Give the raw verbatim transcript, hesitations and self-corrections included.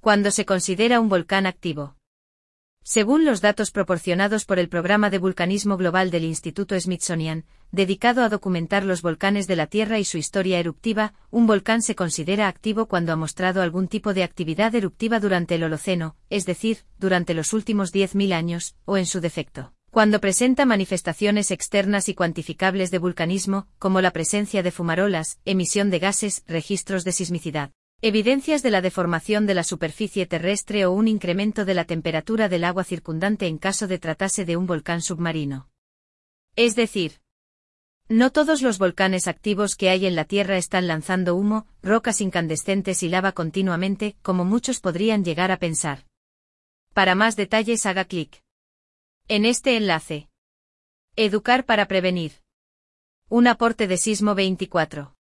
Cuando se considera un volcán activo. Según los datos proporcionados por el Programa de Vulcanismo Global del Instituto Smithsonian, dedicado a documentar los volcanes de la Tierra y su historia eruptiva, un volcán se considera activo cuando ha mostrado algún tipo de actividad eruptiva durante el Holoceno, es decir, durante los últimos diez mil años, o en su defecto, cuando presenta manifestaciones externas y cuantificables de vulcanismo, como la presencia de fumarolas, emisión de gases, registros de sismicidad, evidencias de la deformación de la superficie terrestre o un incremento de la temperatura del agua circundante en caso de tratarse de un volcán submarino. Es decir, no todos los volcanes activos que hay en la Tierra están lanzando humo, rocas incandescentes y lava continuamente, como muchos podrían llegar a pensar. Para más detalles haga clic en este enlace. Educar para prevenir. Un aporte de Sismo veinticuatro.